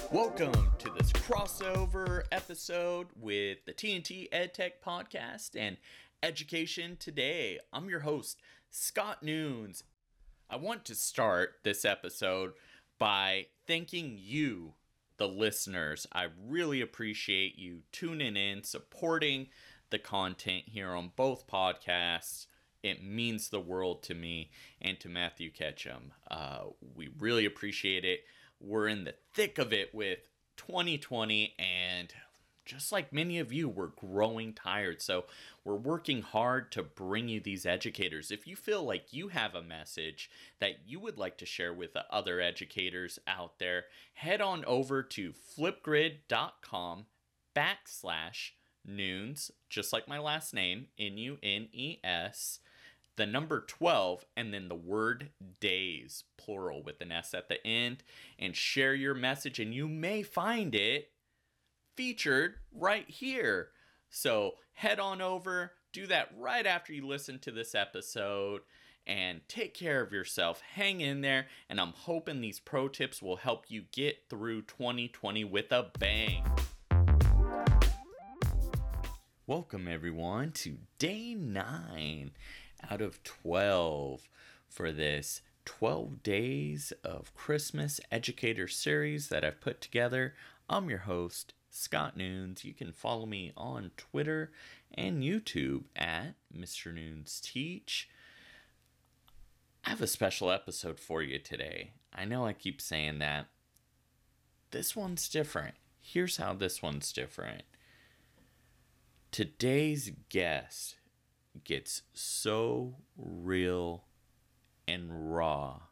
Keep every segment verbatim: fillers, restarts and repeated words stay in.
Welcome to this crossover episode with the T N T EdTech Podcast and Education Today. I'm your host, Scott Nunes. I want to start this episode by thanking you, the listeners. I really appreciate you tuning in, supporting the content here on both podcasts. It means the world to me and to Matthew Ketchum. Uh, we really appreciate it. We're in the thick of it with twenty twenty, and just like many of you, we're growing tired. So we're working hard to bring you these educators. If you feel like you have a message that you would like to share with the other educators out there, head on over to flipgrid.com backslash Nunes, just like my last name, N U N E S, the number twelve, and then the word days, plural with an S at the end, and share your message, and you may find it featured right here. So head on over, do that right after you listen to this episode, and take care of yourself. Hang in there, and I'm hoping these pro tips will help you get through twenty twenty with a bang. Welcome everyone to day nine out of twelve for this twelve days of Christmas educator series that I've put together. I'm your host, Scott Nunes. You can follow me on Twitter and YouTube at Mister Nunes Teach. I have a special episode for you today. I know I keep saying that. This one's different. Here's how this one's different. Today's guest gets so real and raw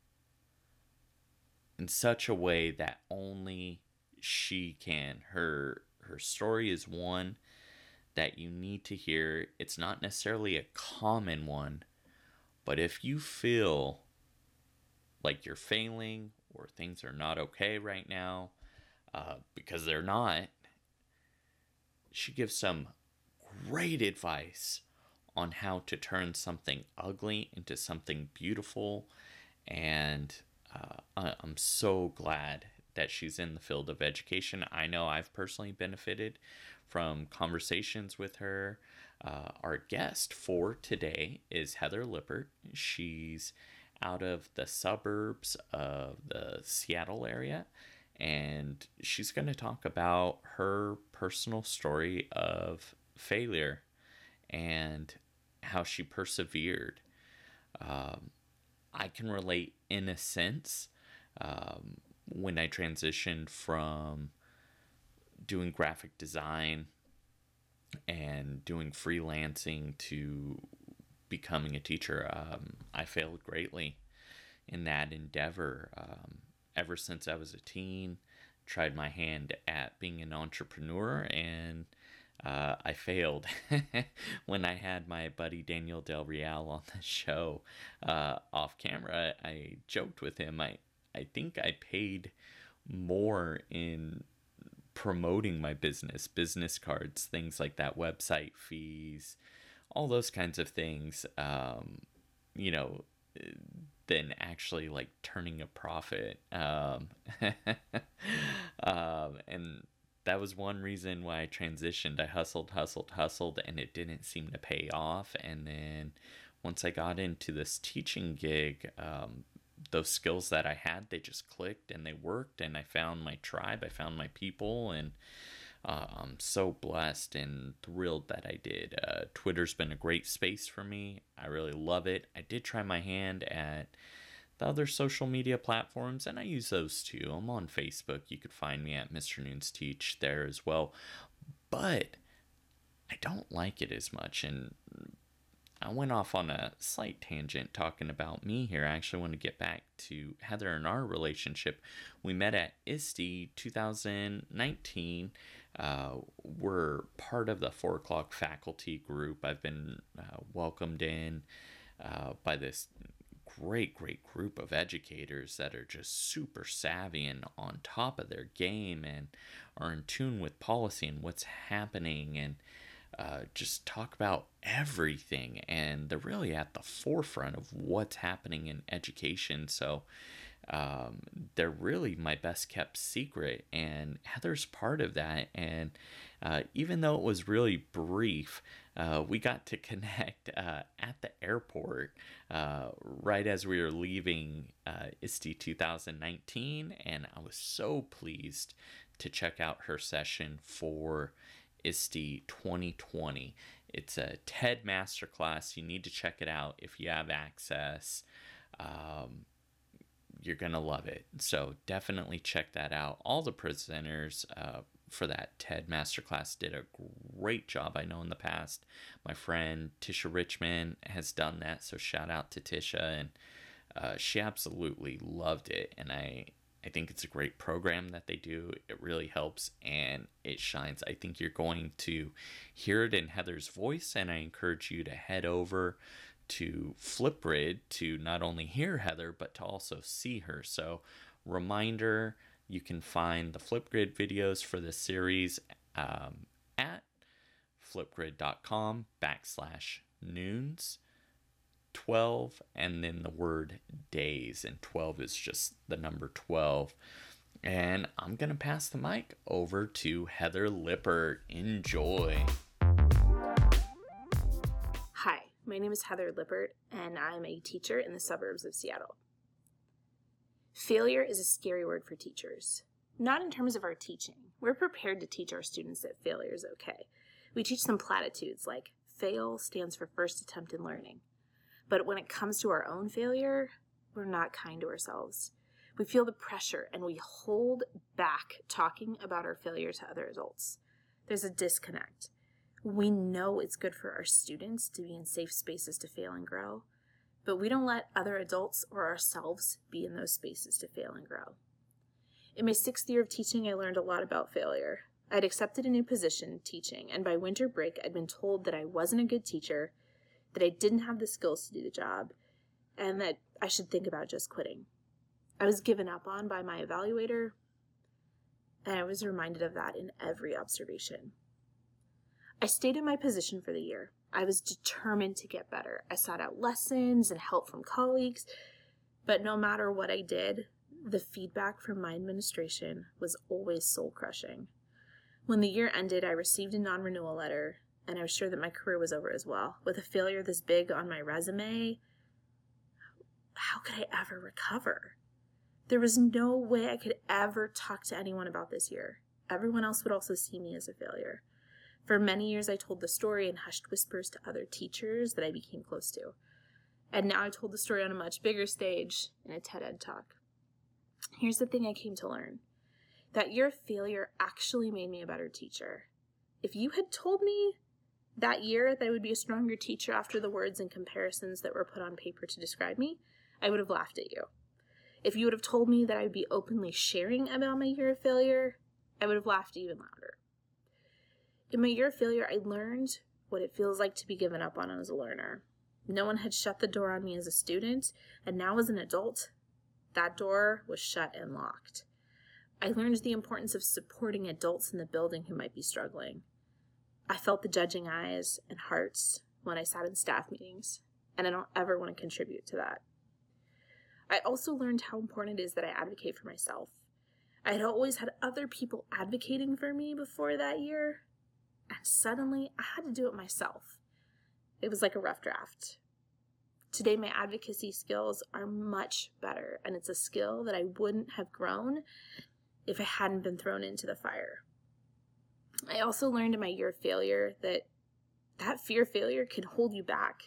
in such a way that only she can. Her her story is one that you need to hear. It's not necessarily a common one, but if you feel like you're failing or things are not okay right now, uh, because they're not, she gives some great advice on how to turn something ugly into something beautiful. And uh, I'm so glad that she's in the field of education. I know I've personally benefited from conversations with her. Uh, our guest for today is Heather Lippert. She's out of the suburbs of the Seattle area, and she's going to talk about her personal story of failure and how she persevered. Um, I can relate in a sense. Um, when I transitioned from doing graphic design and doing freelancing to becoming a teacher, um, I failed greatly in that endeavor. Um, ever since I was a teen, tried my hand at being an entrepreneur, and uh, I failed. When I had my buddy Daniel Del Real on the show uh, off camera, I joked with him, I, I think I paid more in promoting my business, business cards, things like that, website fees, all those kinds of things, um, you know, than actually like turning a profit. Um, um, and that was one reason why I transitioned. I hustled, hustled, hustled, and it didn't seem to pay off. And then once I got into this teaching gig, um, those skills that I had, they just clicked and they worked, and I found my tribe, I found my people, and uh, I'm so blessed and thrilled that I did. Uh, Twitter's been a great space for me. I really love it. I did try my hand at the other social media platforms, and I use those too. I'm on Facebook. You could find me at Mister Nunes Teach there as well. But I don't like it as much, and I went off on a slight tangent talking about me here. I actually want to get back to Heather and our relationship. We met at I S T E two thousand nineteen. Uh, we're part of the four o'clock faculty group. I've been uh, welcomed in uh, by this great, great group of educators that are just super savvy and on top of their game and are in tune with policy and what's happening. And uh, just talk about everything, and they're really at the forefront of what's happening in education. So um, they're really my best kept secret, and Heather's part of that. And uh, even though it was really brief, uh, we got to connect uh, at the airport uh, right as we were leaving uh, I S T E two thousand nineteen, and I was so pleased to check out her session for I S T E twenty twenty. It's a TED Masterclass. You need to check it out if you have access. Um, you're going to love it. So definitely check that out. All the presenters uh, for that TED Masterclass did a great job. I know in the past, my friend Tisha Richmond has done that. So shout out to Tisha. And uh, she absolutely loved it. And I, I think it's a great program that they do. It really helps and it shines. I think you're going to hear it in Heather's voice. And I encourage you to head over to Flipgrid to not only hear Heather, but to also see her. So reminder, you can find the Flipgrid videos for this series um, at flipgrid.com backslash noons twelve, and then the word days, and twelve is just the number twelve. And I'm going to pass the mic over to Heather Lippert. Enjoy. Hi, my name is Heather Lippert, and I'm a teacher in the suburbs of Seattle. Failure is a scary word for teachers. Not in terms of our teaching. We're prepared to teach our students that failure is okay. We teach them platitudes like, fail stands for first attempt in learning. But when it comes to our own failure, we're not kind to ourselves. We feel the pressure and we hold back talking about our failure to other adults. There's a disconnect. We know it's good for our students to be in safe spaces to fail and grow, but we don't let other adults or ourselves be in those spaces to fail and grow. In my sixth year of teaching, I learned a lot about failure. I'd accepted a new position teaching, and by winter break, I'd been told that I wasn't a good teacher, that I didn't have the skills to do the job, and that I should think about just quitting. I was given up on by my evaluator, and I was reminded of that in every observation. I stayed in my position for the year. I was determined to get better. I sought out lessons and help from colleagues, but no matter what I did, the feedback from my administration was always soul-crushing. When the year ended, I received a non-renewal letter, and I was sure that my career was over as well. With a failure this big on my resume, how could I ever recover? There was no way I could ever talk to anyone about this year. Everyone else would also see me as a failure. For many years, I told the story in hushed whispers to other teachers that I became close to. And now I told the story on a much bigger stage in a TED Ed talk. Here's the thing I came to learn. That year of failure actually made me a better teacher. If you had told me that year that I would be a stronger teacher after the words and comparisons that were put on paper to describe me, I would have laughed at you. If you would have told me that I would be openly sharing about my year of failure, I would have laughed even louder. In my year of failure, I learned what it feels like to be given up on as a learner. No one had shut the door on me as a student, and now as an adult, that door was shut and locked. I learned the importance of supporting adults in the building who might be struggling. I felt the judging eyes and hearts when I sat in staff meetings, and I don't ever want to contribute to that. I also learned how important it is that I advocate for myself. I had always had other people advocating for me before that year, and suddenly I had to do it myself. It was like a rough draft. Today, my advocacy skills are much better, and it's a skill that I wouldn't have grown if I hadn't been thrown into the fire. I also learned in my year of failure that that fear of failure can hold you back.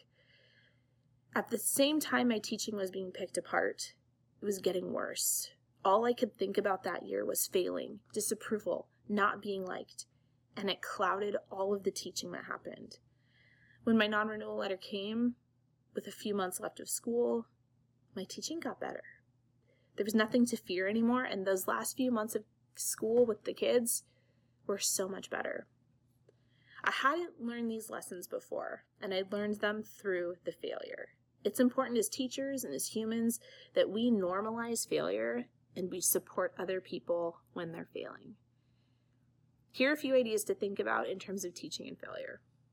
At the same time my teaching was being picked apart, it was getting worse. All I could think about that year was failing, disapproval, not being liked, and it clouded all of the teaching that happened. When my non-renewal letter came, with a few months left of school, my teaching got better. There was nothing to fear anymore, and those last few months of school with the kids were so much better. I hadn't learned these lessons before, and I learned them through the failure. It's important as teachers and as humans that we normalize failure and we support other people when they're failing. Here are a few ideas to think about in terms of teaching and failure.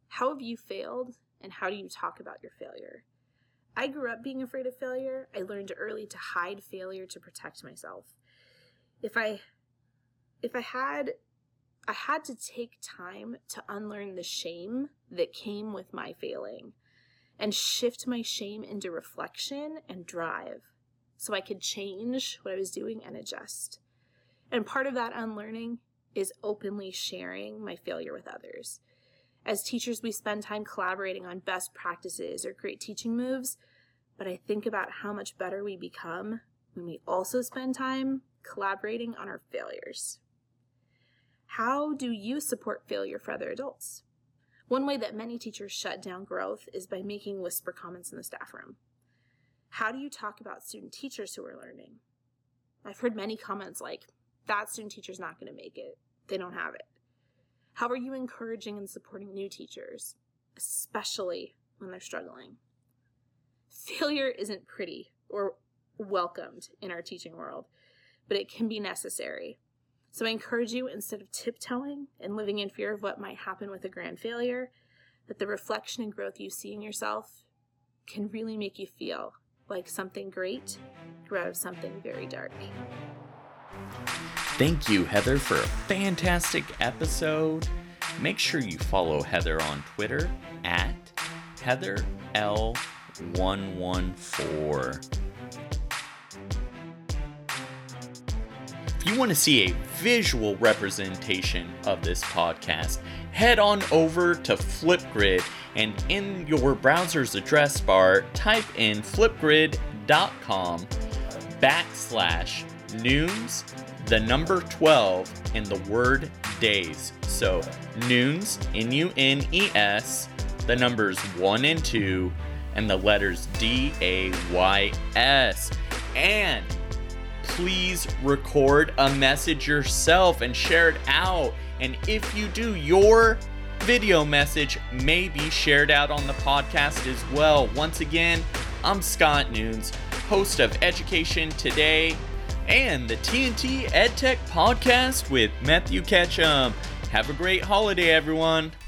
How have you failed, and how do you talk about your failure? I grew up being afraid of failure. I learned early to hide failure to protect myself. If I if I had I had to take time to unlearn the shame that came with my failing and shift my shame into reflection and drive so I could change what I was doing and adjust. And part of that unlearning is openly sharing my failure with others. As teachers, we spend time collaborating on best practices or great teaching moves, but I think about how much better we become when we also spend time collaborating on our failures. How do you support failure for other adults? One way that many teachers shut down growth is by making whisper comments in the staff room. How do you talk about student teachers who are learning? I've heard many comments like, that student teacher's not going to make it. They don't have it. How are you encouraging and supporting new teachers, especially when they're struggling? Failure isn't pretty or welcomed in our teaching world, but it can be necessary. So I encourage you, instead of tiptoeing and living in fear of what might happen with a grand failure, that the reflection and growth you see in yourself can really make you feel like something great grew out of something very dark. Thank you, Heather, for a fantastic episode. Make sure you follow Heather on Twitter at Heather L one one four. If you want to see a visual representation of this podcast, head on over to Flipgrid and in your browser's address bar, type in flipgrid.com backslash noons, the number twelve, in the word days. So noons, N U N E S, the numbers one and two, and the letters D A Y S. And please record a message yourself and share it out. And if you do, your video message may be shared out on the podcast as well. Once again, I'm Scott Noons, host of Education Today and the T N T EdTech podcast with Matthew Ketchum. Have a great holiday, everyone.